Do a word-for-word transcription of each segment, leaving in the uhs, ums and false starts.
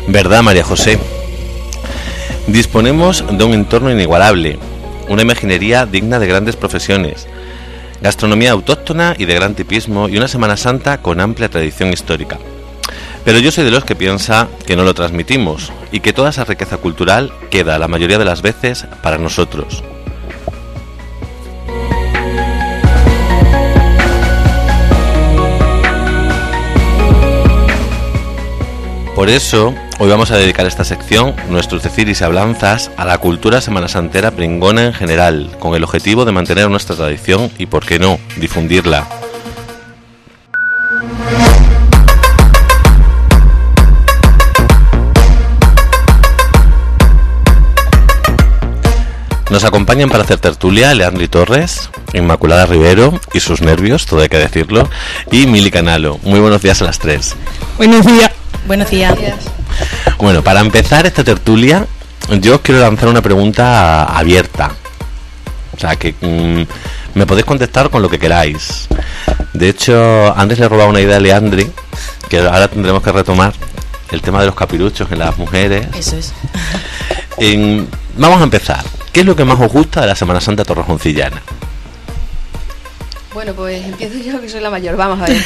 ¿Verdad, María José? Disponemos de un entorno inigualable, una imaginería digna de grandes profesiones, gastronomía autóctona y de gran tipismo y una Semana Santa con amplia tradición histórica. Pero yo soy de los que piensa que no lo transmitimos y que toda esa riqueza cultural queda la mayoría de las veces para nosotros. Por eso, hoy vamos a dedicar esta sección, nuestros deciris y hablanzas, a la cultura semanasantera pringona en general, con el objetivo de mantener nuestra tradición y, por qué no, difundirla. Nos acompañan para hacer tertulia Leandri Torres, Inmaculada Rivero y sus nervios, todo hay que decirlo, y Mili Canalo. Muy buenos días a las tres. Buenos días. Buenos días. Bueno, para empezar esta tertulia, yo os quiero lanzar una pregunta abierta. O sea, que mmm, me podéis contestar con lo que queráis. De hecho, antes le he robado una idea a Leandri, que ahora tendremos que retomar, el tema de los capiruchos en las mujeres. Eso es. En, vamos a empezar. ¿Qué es lo que más os gusta de la Semana Santa torrejoncillana? Bueno, pues empiezo yo, que soy la mayor. Vamos a ver.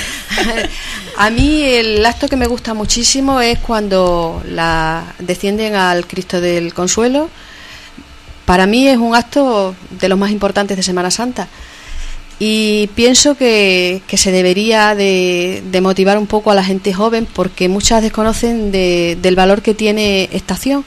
A mí el acto que me gusta muchísimo es cuando la descienden al Cristo del Consuelo. Para mí es un acto de los más importantes de Semana Santa. Y pienso que, que se debería de, de motivar un poco a la gente joven, porque muchas desconocen de, del valor que tiene esta acción.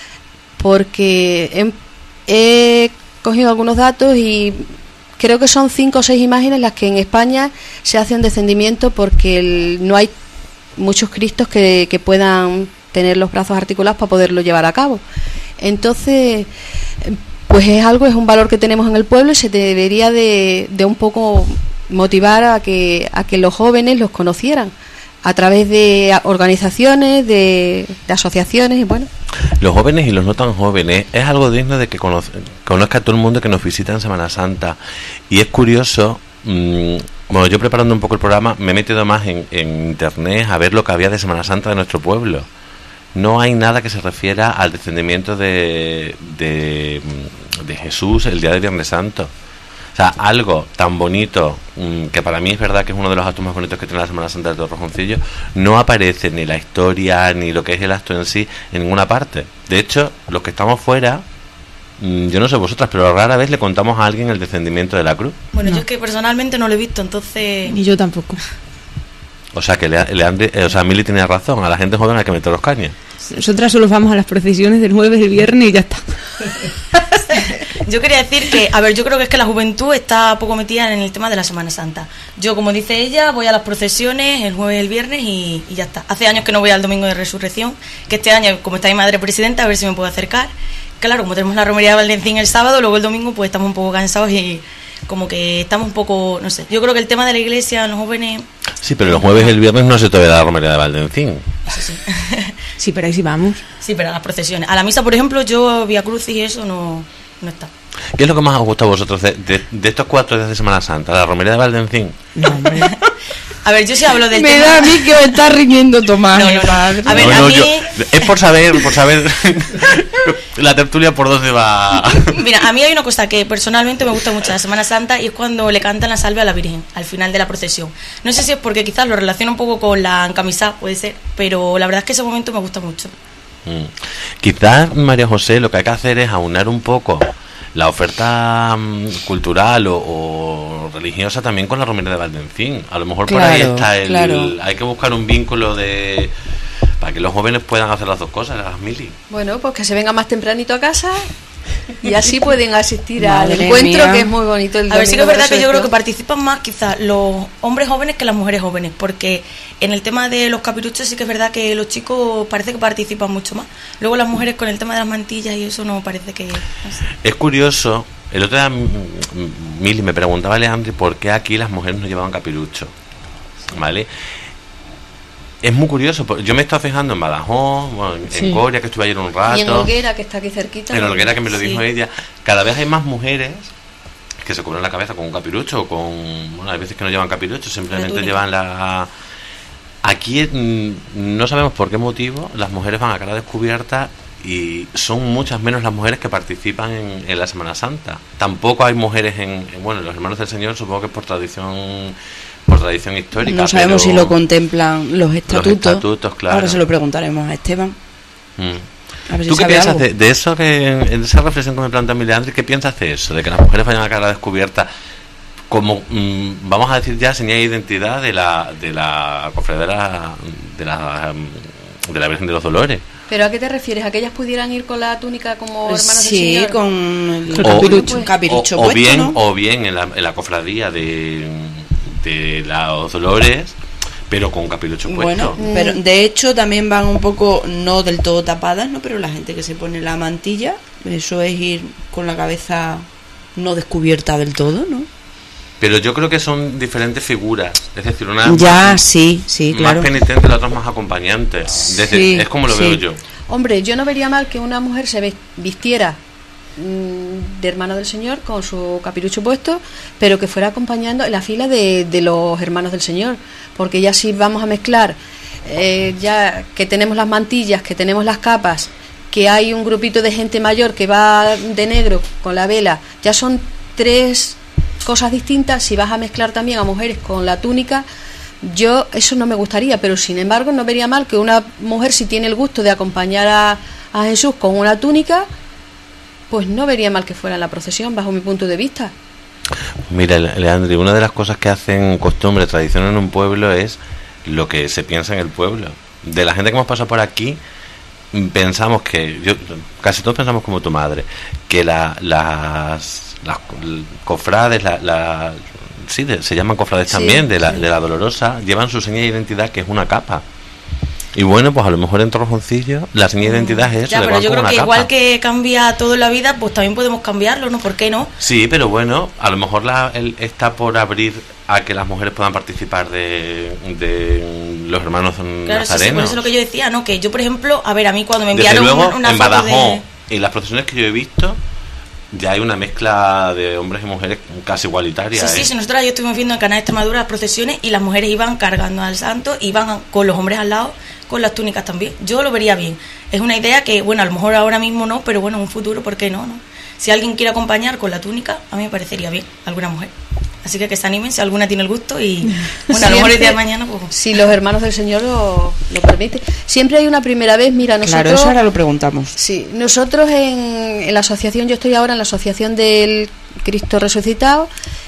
Porque he, he cogido algunos datos y creo que son cinco o seis imágenes las que en España se hace un descendimiento, porque el, no hay muchos cristos que, que puedan tener los brazos articulados para poderlo llevar a cabo. Entonces, pues es algo, es un valor que tenemos en el pueblo y se debería de, de un poco motivar a que, a que los jóvenes los conocieran a través de organizaciones, de, de asociaciones y bueno. Los jóvenes y los no tan jóvenes es algo digno de que conoz- conozca a todo el mundo que nos visita en Semana Santa. Y es curioso, mmm, bueno, yo preparando un poco el programa me he metido más en, en internet a ver lo que había de Semana Santa de nuestro pueblo. No hay nada que se refiera al descendimiento de, de, de Jesús el día de Viernes Santo. O sea, algo tan bonito, mmm, que para mí es verdad que es uno de los actos más bonitos que tiene la Semana Santa de Torrejoncillo, no aparece ni la historia ni lo que es el acto en sí en ninguna parte. De hecho, los que estamos fuera, mmm, yo no sé vosotras, pero rara vez le contamos a alguien el descendimiento de la cruz. Bueno, no. Yo es que personalmente no lo he visto, entonces... Ni yo tampoco. O sea, que le, le han de, eh, o sea, Mili tiene razón, a la gente joven hay que meter los cañas. Nosotras solo vamos a las procesiones del jueves, el viernes y ya está. Yo quería decir que, a ver, yo creo que es que la juventud está poco metida en el tema de la Semana Santa. Yo, como dice ella, voy a las procesiones el jueves y el viernes y, y ya está. Hace años que no voy al Domingo de Resurrección, que este año, como está mi madre presidenta, a ver si me puedo acercar. Claro, como tenemos la romería de Valdencín el sábado, luego el domingo pues estamos un poco cansados y como que estamos un poco, no sé. Yo creo que el tema de la iglesia, los jóvenes... Sí, pero los jueves y el viernes no se te ve la romería de Valdencín. Eso sí. Sí, pero ahí sí vamos. Sí, pero a las procesiones. A la misa, por ejemplo, yo Vía Cruz y eso no, no está. ¿Qué es lo que más os gusta a vosotros de, de, de estos cuatro días de Semana Santa? ¿La romería de Valdencín? No, hombre. A ver, yo sí hablo del Me tema... da a mí que me está riñendo Tomás. No, no, no. padre. A ver, no, a no, mí... yo, es por saber, por saber la tertulia por dónde va. Mira, a mí hay una cosa que personalmente me gusta mucho de la Semana Santa y es cuando le cantan la salve a la Virgen al final de la procesión. No sé si es porque quizás lo relaciono un poco con la encamisada, puede ser, pero la verdad es que ese momento me gusta mucho. Mm. Quizás, María José, lo que hay que hacer es aunar un poco la oferta um, cultural o, o religiosa también con la romería de Valdencín. A lo mejor por Claro, ahí está el... claro. Hay que buscar un vínculo de... para que los jóvenes puedan hacer las dos cosas, las Mili. Bueno, pues que se venga más tempranito a casa y así pueden asistir al Madre encuentro, mía. que es muy bonito el A ver, sí que es Domingo de verdad que yo creo que Resurrección. participan más quizás los hombres jóvenes que las mujeres jóvenes, porque en el tema de los capiruchos sí que es verdad que los chicos parece que participan mucho más. Luego las mujeres con el tema de las mantillas y eso no parece que... No sé. Es curioso, el otro día mm, Mili me preguntaba a Leandri por qué aquí las mujeres no llevaban capirucho, ¿vale? Es muy curioso, porque yo me he estado fijando en Badajoz, bueno, en Sí. Coria, que estuve ayer un rato, Y en Olguera, que está aquí cerquita. en Olguera, que me lo dijo Sí. ella. Cada vez hay más mujeres que se cubren la cabeza con un capirucho o con... Bueno, hay veces que no llevan capirucho, simplemente túnica. llevan la... aquí mm, no sabemos por qué motivo las mujeres van a cara descubierta y son muchas menos las mujeres que participan en, en la Semana Santa. Tampoco hay mujeres en, en, bueno, los Hermanos del Señor, supongo que es por tradición por tradición histórica. No sabemos pero si lo contemplan los estatutos. Los estatutos, claro. Ahora se lo preguntaremos a Esteban. Mm. A ver si ¿Tú qué sabe piensas algo. de, de eso, que en esa reflexión que me plantea mi Leandri, qué piensas de eso, de que las mujeres vayan a cara descubierta como, mmm, vamos a decir ya, señal de identidad de la de la cofradía de la de la Virgen de los Dolores? ¿Pero a qué te refieres? ¿A que ellas pudieran ir con la túnica como hermanos Sí, del Señor? con el O- capirucho, pues, capirucho o, o puesto, bien ¿no? o bien en la, en la cofradía de, de los Dolores, pero con capirocho puesto. Bueno, pero de hecho también van un poco, no del todo tapadas, ¿no? Pero la gente que se pone la mantilla, eso es ir con la cabeza no descubierta del todo, ¿no? Pero yo creo que son diferentes figuras, es decir, una Ya, más, sí, sí, claro. más penitente, la otra más acompañante. Desde- Sí, es como lo sí. veo yo. Hombre, yo no vería mal que una mujer se ves- vistiera mm, de hermano del Señor con su capirucho puesto, pero que fuera acompañando en la fila de, de los hermanos del Señor, porque ya si vamos a mezclar, eh, ya que tenemos las mantillas, que tenemos las capas, que hay un grupito de gente mayor que va de negro con la vela, ya son tres cosas distintas. Si vas a mezclar también a mujeres con la túnica, yo eso no me gustaría, pero sin embargo no vería mal que una mujer, si tiene el gusto de acompañar a, a Jesús con una túnica, pues no vería mal que fuera en la procesión, bajo mi punto de vista. Mira, Le- Leandri, una de las cosas que hacen costumbre, tradición en un pueblo es lo que se piensa en el pueblo. De la gente que hemos pasado por aquí, mm, pensamos que, yo casi todos pensamos como tu madre, que la, las, las cofrades, la, la, sí, de- se llaman cofrades Sí, también, de la, sí. de la Dolorosa, llevan su seña de identidad, que es una capa. Y bueno, pues a lo mejor en Torrejoncillo la seña de identidad es eso, Ya, le pero van yo con creo una que capa. igual que cambia todo en la vida, pues también podemos cambiarlo, ¿no? ¿Por qué no? Sí, pero bueno, a lo mejor la, el, está por abrir a que las mujeres puedan participar de, de los hermanos Claro, sí, nazarenos. sí, por eso es lo que yo decía, ¿no? Que yo, por ejemplo, a ver, a mí cuando me Desde enviaron luego, una, una en foto Badajoz, de... y las procesiones que yo he visto, ya hay una mezcla de hombres y mujeres casi igualitaria. Sí, sí, ¿eh? sí, nosotros ayer estuvimos viendo en Canal de Extremadura las procesiones y las mujeres iban cargando al santo, iban con los hombres al lado con las túnicas también. Yo lo vería bien. Es una idea que, bueno, a lo mejor ahora mismo no, pero bueno, en un futuro, ¿por qué no? no? Si alguien quiere acompañar con la túnica, a mí me parecería bien, alguna mujer. Así que que se animen si alguna tiene el gusto y, bueno, a lo mejor el día de mañana, pues... Si los hermanos del Señor lo, lo permiten. Siempre hay una primera vez, mira, nosotros... Claro, eso ahora lo preguntamos. Sí, nosotros en, en la asociación, yo estoy ahora en la asociación del Cristo Resucitado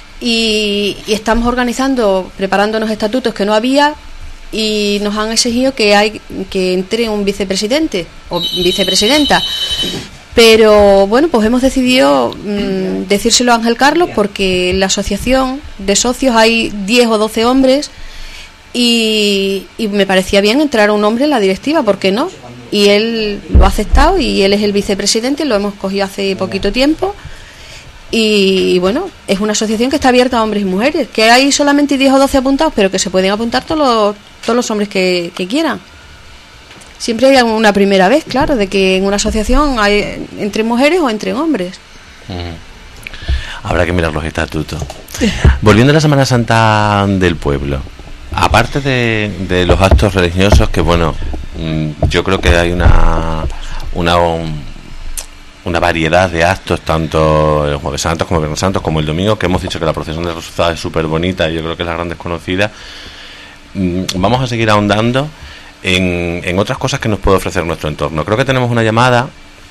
y, y estamos organizando, preparándonos estatutos que no había y nos han exigido que hay que entre un vicepresidente o vicepresidenta. Pero bueno, pues hemos decidido mmm, decírselo a Ángel Carlos porque en la asociación de socios hay diez o doce hombres y, y me parecía bien entrar un hombre en la directiva, ¿por qué no? Y él lo ha aceptado y él es el vicepresidente, lo hemos cogido hace poquito tiempo y bueno, es una asociación que está abierta a hombres y mujeres, que hay solamente diez o doce apuntados, pero que se pueden apuntar todos los, todos los hombres que, que quieran. Siempre hay una primera vez, claro, de que en una asociación hay entre mujeres o entre hombres. Mm. Habrá que mirar los estatutos. Volviendo a la Semana Santa del pueblo, aparte de, de los actos religiosos, que bueno, mm, yo creo que hay una una um, una variedad de actos, tanto el Jueves Santos como el Viernes Santos, como el domingo, que hemos dicho que la procesión de Resucitados es súper bonita y yo creo que es la gran desconocida. Mm, vamos a seguir ahondando en, en otras cosas que nos puede ofrecer nuestro entorno. Creo que tenemos una llamada.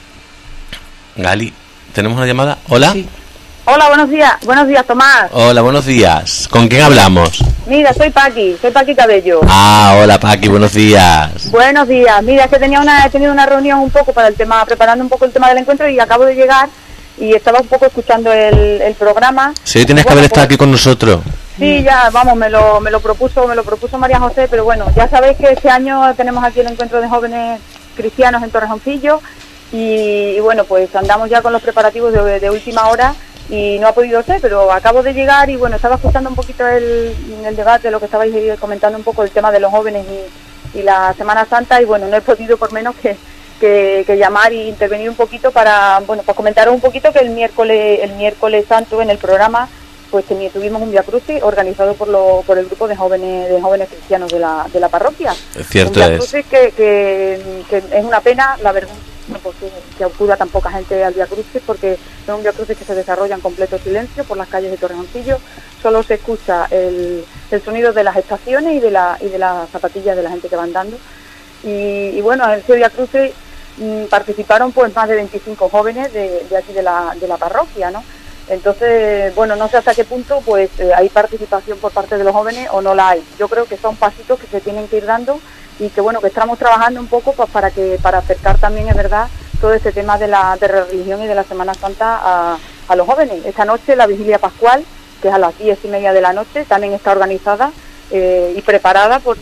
Gali, ¿tenemos una llamada? ¿Hola? Sí. Hola, buenos días. Buenos días, Tomás. Hola, buenos días. ¿Con quién hablamos? Mira, soy Paqui, soy Paqui Cabello. Ah, hola Paqui, buenos días. Buenos días. Mira, es que tenía una, he tenido una reunión un poco para el tema, preparando un poco el tema del encuentro y acabo de llegar y estaba un poco escuchando el, el programa. Sí, tienes que Bueno, haber estado pues, aquí con nosotros. Sí, ya, vamos, me lo, me lo propuso, me lo propuso María José, pero bueno, ya sabéis que este año tenemos aquí el encuentro de jóvenes cristianos en Torrejoncillo y, y bueno, pues andamos ya con los preparativos de, de última hora y no ha podido ser, pero acabo de llegar y bueno, estaba escuchando un poquito el, el debate, lo que estabais comentando un poco el tema de los jóvenes y, y la Semana Santa y bueno, no he podido por menos que, que, que llamar e intervenir un poquito para, bueno, pues comentaros un poquito que el miércoles, el miércoles santo en el programa pues teni- tuvimos un Vía Crucis organizado por lo, por el grupo de jóvenes de jóvenes cristianos de la, de la parroquia. Cierto un Vía es. Crucis que, que, que es una pena, la verdad, no, pues, que, que acuda tan poca gente al Vía Crucis, porque es un Vía Crucis que se desarrolla en completo silencio por las calles de Torrejoncillo. Solo se escucha el, el sonido de las estaciones y de la y de las zapatillas de la gente que va andando. Y, y bueno, en ese Vía Crucis mmm, participaron pues más de veinticinco jóvenes de, de aquí de la, de la parroquia, ¿no? Entonces, bueno, no sé hasta qué punto pues eh, hay participación por parte de los jóvenes o no la hay. Yo creo que son pasitos que se tienen que ir dando y que bueno, que estamos trabajando un poco pues para que para acercar también, es verdad, todo este tema de la, de la religión y de la Semana Santa a, a los jóvenes. Esta noche la vigilia pascual, que es a las diez y media de la noche, también está organizada eh, y preparada por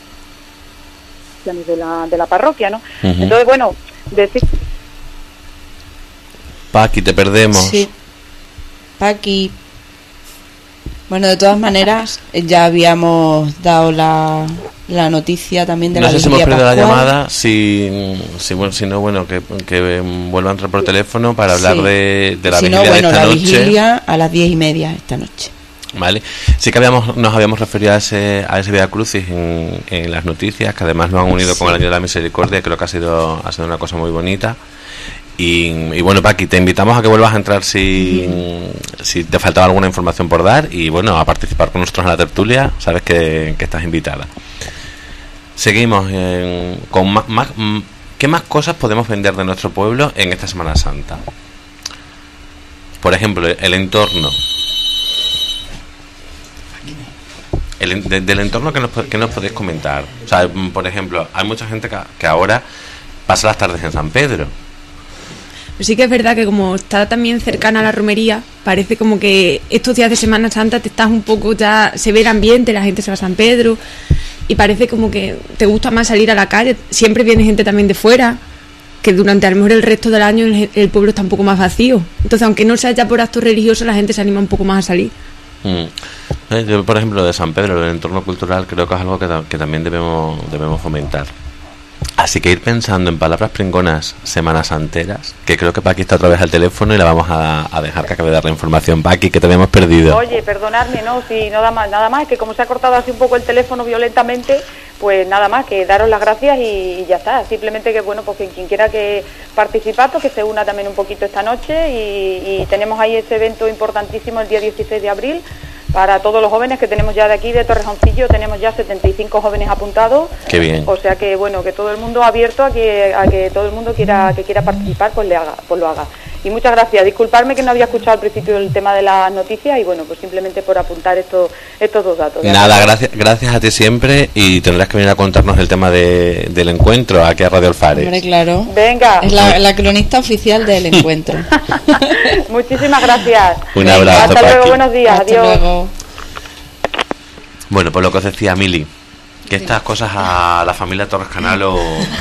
de la, de la parroquia, ¿no? Uh-huh. Entonces, bueno, decir... Paqui, te perdemos. Sí. Paqui. Bueno, de todas maneras, ya habíamos dado la, la noticia también de no la sé si hemos perdido la pascual. llamada, si, si, bueno, si no, bueno, que, que vuelva a entrar por teléfono para hablar sí. de, de la si vigilia no, bueno, de esta la noche. vigilia a las diez y media esta noche. Vale, sí que habíamos nos habíamos referido a ese a ese Vía Crucis en, en las noticias, que además lo han unido sí. con el Año de la Misericordia. Creo que ha sido ha sido una cosa muy bonita. Y, y bueno, Paqui, te invitamos a que vuelvas a entrar si, mm. si te faltaba alguna información por dar y bueno, a participar con nosotros en la tertulia. Sabes que, que estás invitada. Seguimos en, con más, más ¿qué más cosas podemos vender de nuestro pueblo en esta Semana Santa? Por ejemplo, el entorno. El, de, del entorno que nos, que nos podéis comentar. O sea, por ejemplo, hay mucha gente que, que ahora pasa las tardes en San Pedro. Pero sí que es verdad que como está también cercana a la romería, parece como que estos días de Semana Santa te estás un poco ya, se ve el ambiente, la gente se va a San Pedro y parece como que te gusta más salir a la calle. Siempre viene gente también de fuera, que durante a lo mejor el resto del año el, el pueblo está un poco más vacío. Entonces, aunque no sea ya por actos religiosos, la gente se anima un poco más a salir. Mm. Yo, por ejemplo, de San Pedro, el entorno cultural, creo que es algo que, que también debemos debemos fomentar. Así que ir pensando en palabras pringonas semanas santeras, que creo que Paqui está otra vez al teléfono y la vamos a, a dejar que acabe de dar la información. Paqui, que te habíamos perdido. Oye, perdonadme, no, si nada más, nada más, que como se ha cortado así un poco el teléfono violentamente, pues nada más, que daros las gracias y, y ya está. Simplemente que, bueno, pues que quien quiera que participar, pues que se una también un poquito esta noche y, y tenemos ahí ese evento importantísimo el día dieciséis de abril, para todos los jóvenes que tenemos ya de aquí, de Torrejoncillo, tenemos ya setenta y cinco jóvenes apuntados. Qué bien. O sea que, bueno, que todo el mundo abierto a que a que todo el mundo quiera que quiera participar, pues le haga, pues lo haga. Y muchas gracias. Disculparme que no había escuchado al principio el tema de las noticias y, bueno, pues simplemente por apuntar estos estos dos datos. Nada, gracias gracias a ti siempre y tendrás que venir a contarnos el tema de, del encuentro aquí a Radio Alfares. Hombre, claro. Venga. Es la, la cronista oficial del encuentro. Muchísimas gracias. Un abrazo. Hasta luego, Paqui. buenos días. Hasta Adiós. luego. Bueno, pues lo que os decía Mili, que estas cosas a la familia Torres Canalo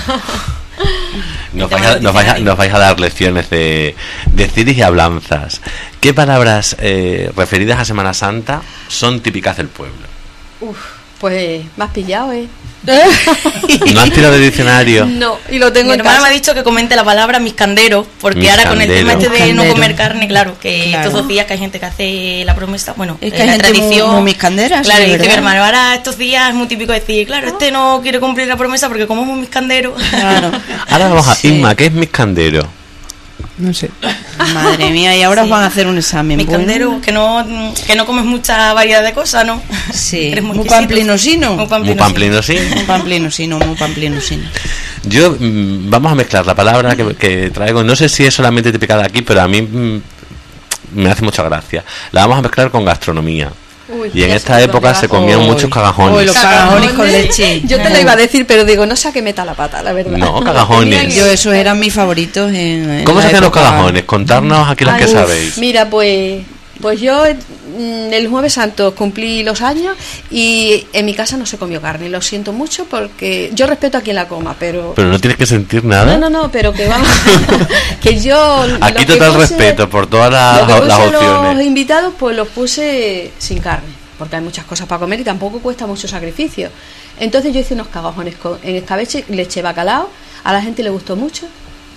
nos vais a, nos vais a, nos vais a dar lecciones de, de ciris y hablanzas. ¿Qué palabras eh, referidas a Semana Santa son típicas del pueblo? Uf, pues me has pillado, ¿eh? ¿No has tirado de diccionario? No, y lo tengo Mi en hermana casa. me ha dicho que comente la palabra miscandero, porque Miscandero. ahora con el tema este de no Miscandero. comer carne, claro, que Claro. estos dos días que hay gente que hace la promesa, bueno, Es que eh, hay la gente muy- tradición. muy miscandera, Claro, sí, y dice mi ¿verdad? hermano, ahora estos días es muy típico decir, claro, este no quiere cumplir la promesa porque como es un miscandero. Claro. Ahora vamos a Sí. Inma, ¿qué es miscandero? No sé. Madre mía, y ahora Sí. os van a hacer un examen. Miscandero, Bueno. que no que no comes mucha variedad de cosas, ¿no? Sí, Eres muy exquisito. pamplinosino. Muy Muy pamplinosino. pamplino, sí. Muy pamplinosino, muy pamplinosino. Yo, mm, vamos a mezclar la palabra que, que traigo. No sé si es solamente típica de aquí, pero a mí mm, me hace mucha gracia. La vamos a mezclar con gastronomía. Uy, Y en ya esta sé por época dónde se va. comían Uy. muchos Uy, cagajones. los cagajones con leche. Yo te lo iba a decir, pero digo, no sé a qué meta la pata, la verdad. No, cagajones. Yo, esos eran mis favoritos en, en ¿Cómo la se hacen los época- cagajones? Contarnos aquí las Ay, que uf, sabéis. Mira, pues pues yo mm, el Jueves Santo cumplí los años y en mi casa no se comió carne. Lo siento mucho porque yo respeto a quien la coma, pero... Pero no tienes que sentir nada. No, no, no, pero que vamos... que yo... Aquí lo que total puse- respeto por todas lo que las, puse las a los opciones. invitados, pues los puse sin carne, porque hay muchas cosas para comer y tampoco cuesta mucho sacrificio. Entonces yo hice unos cagajones con, en escabeche, le eché bacalao, a la gente le gustó mucho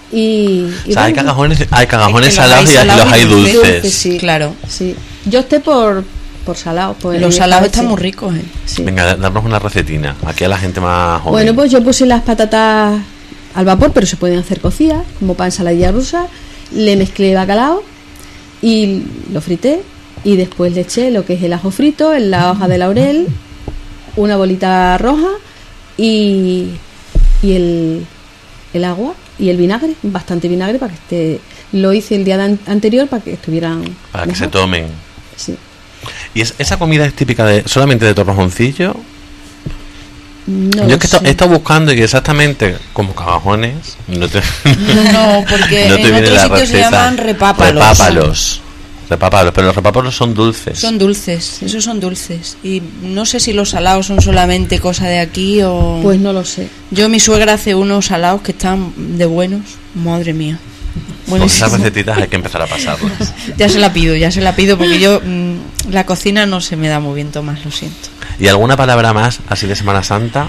y... y O sea, hay bueno, cagajones, hay cagajones Es que los salados hay y salados los hay y dulces. dulces. dulces, sí. Claro. Sí. Yo opté por, por salado. Pues, Los en salados esta están vez muy sí. ricos, ¿eh? Sí. Venga, darnos una recetina. Aquí a la gente más joven. Bueno, pues yo puse las patatas al vapor, pero se pueden hacer cocidas, como para ensaladilla rusa. Le mezclé bacalao y lo frité. Y después le eché lo que es el ajo frito, la hoja de laurel, una bolita roja y, y el, el agua y el vinagre, bastante vinagre para que esté. Lo hice el día de an- anterior para que estuvieran. Para que mejor. se tomen. Sí. ¿Y es- esa comida es típica de solamente de Torrejoncillo? No Yo lo es que sé. he estado buscando y exactamente como cagajones no te, No, porque no te en viene otros la sitios se receta. llaman repápalos. Repápalos. Repápalos, pero los repápalos son dulces. Son dulces, esos son dulces. Y no sé si los salados son solamente cosa de aquí o... Pues no lo sé. Yo, mi suegra hace unos salados que están de buenos. Madre mía. Con esas Buenísimo. recetitas hay que empezar a pasarlas. Ya se la pido, ya se la pido porque yo mm, la cocina no se me da muy bien, Tomás, lo siento. ¿Y alguna palabra más así de Semana Santa?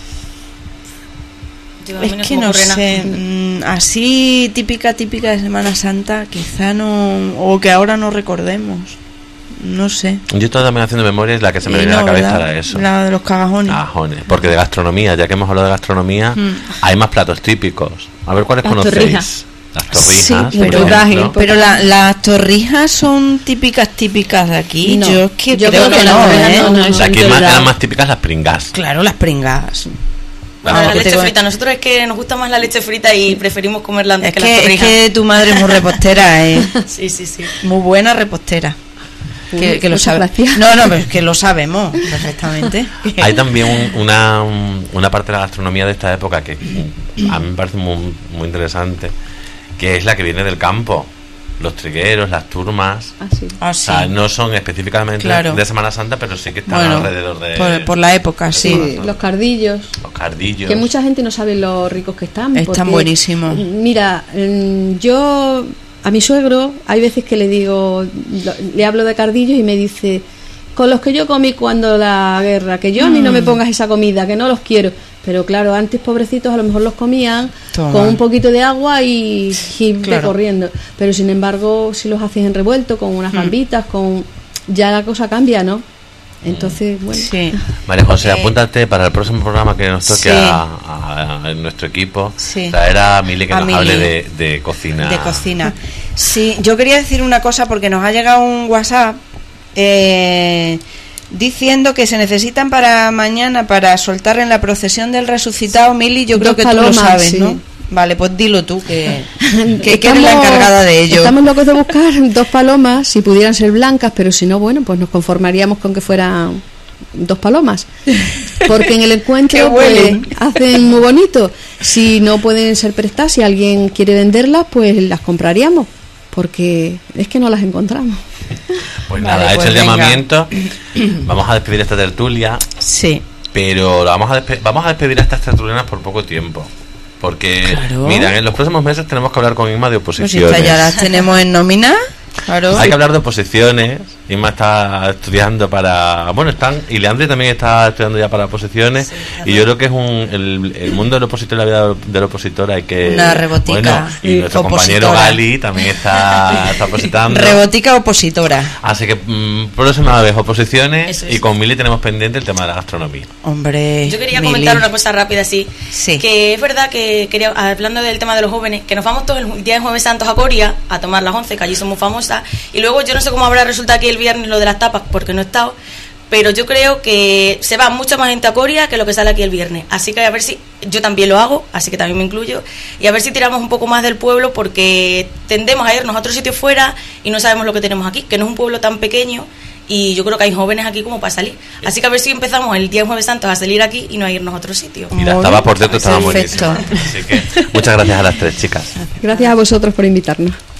Yo, a mí Es se que me no ocurre nada. sé, mm, así típica, típica de Semana Santa, quizá no, o que ahora no recordemos, no sé. Yo estoy también haciendo memoria y la que se me Y viene a no, la cabeza ¿verdad? era eso. La de los cagajones. Cagajones. Porque de gastronomía, ya que hemos hablado de gastronomía, Mm. hay más platos típicos. A ver cuáles Las conocéis. torrijas. Las torrijas, Sí, por pero, ejemplo. pero la- las torrijas son típicas, típicas de aquí. No, yo es que yo creo, creo que que no, las ¿eh? torrijas no, no, O sea, aquí son más- verdad. eran más típicas las pringas. Claro, las pringas. Bueno, Vamos, la que leche te- frita. Nosotros es que nos gusta más la leche frita y preferimos comerla antes Es que, las que, es torrijas. que tu madre es muy repostera, ¿eh? Sí, sí, sí. Muy buena repostera. Que, Uy, que lo muchas sabe. gracias. No, no, pero es que lo sabemos perfectamente. Hay también un- una, un- una parte de la gastronomía de esta época que a mí me parece muy, muy interesante, que es la que viene del campo. Los trigueros, las turmas. Ah, sí. Ah, O sí. sea, no son específicamente Claro. de Semana Santa, pero sí que están Bueno, alrededor de por, por la época, sí. Sí, los cardillos. los cardillos. Que mucha gente no sabe lo ricos que están. Están porque, buenísimos. Mira, mm, yo a mi suegro hay veces que le digo, lo- le hablo de cardillos y me dice, con los que yo comí cuando la guerra, que yo a mí no me Mm. pongas esa comida, que no los quiero. Pero claro, antes pobrecitos a lo mejor los comían Toma. con un poquito de agua y, y ve Claro. corriendo. Pero sin embargo, si los haces en revuelto, con unas Mm. gambitas, con ya la cosa cambia, ¿no? Entonces, bueno. Sí. María José, Porque- apúntate para el próximo programa que nos toque Sí. a, a- a nuestro equipo. Sí. Traer a Mili que A nos Mili. hable de, de cocina. De cocina. Sí, yo quería decir una cosa porque nos ha llegado un WhatsApp eh, diciendo que se necesitan para mañana para soltar en la procesión del resucitado. Mili, yo creo Dos que tú lo palomas, sabes, sí. ¿no? Vale, pues dilo tú, que, que, que eres Estamos- la encargada de ello. Estamos locos de buscar dos palomas, si pudieran ser blancas, pero si no, bueno, pues nos conformaríamos con que fueran dos palomas. Porque en el Que encuentro pues, huelen. hacen muy bonito. Si no pueden ser prestadas, si alguien quiere venderlas, pues las compraríamos. Porque es que no las encontramos. Pues Vale, nada, pues hecho el venga. llamamiento. Vamos a despedir esta tertulia, Sí. pero vamos a, despe- vamos a despedir a estas tertulianas por poco tiempo. Porque, Claro. mira, en los próximos meses tenemos que hablar con Inma de Pues oposiciones. estas ya las tenemos en nómina. Claro. Hay que hablar de oposiciones. Inma está estudiando para. Bueno, están. Y Leandri también está estudiando ya para oposiciones. y yo creo que es un. El, el mundo del opositor y la vida del opositor hay que. Una rebotica. Bueno, y Sí, nuestro compañero opositora. Gali también está, está opositando. Rebotica opositora. Así que mm, próxima vez oposiciones. Eso es. Y con Mili tenemos pendiente el tema de la gastronomía. Hombre. Yo quería Mili. comentar una cosa rápida así. Sí. Que es verdad que quería, hablando del tema de los jóvenes, que nos vamos todos el día de Jueves Santos a Coria a tomar las once, que allí somos famosas. Y luego yo no sé cómo habrá resultado aquí el viernes lo de las tapas, porque no he estado. Pero yo creo que se va mucha más gente a Coria que lo que sale aquí el viernes. Así que a ver si, yo también lo hago, así que también me incluyo. Y a ver si tiramos un poco más del pueblo, porque tendemos a irnos a otro sitio fuera y no sabemos lo que tenemos aquí, que no es un pueblo tan pequeño. Y yo creo que hay jóvenes aquí como para salir. Así que a ver si empezamos el día de Jueves Santos a salir aquí y no a irnos a otro sitio. Y las Muy tapas, bien. por cierto, estaban Perfecto. buenísimas. Así que muchas gracias a las tres chicas. Gracias a vosotros por invitarnos.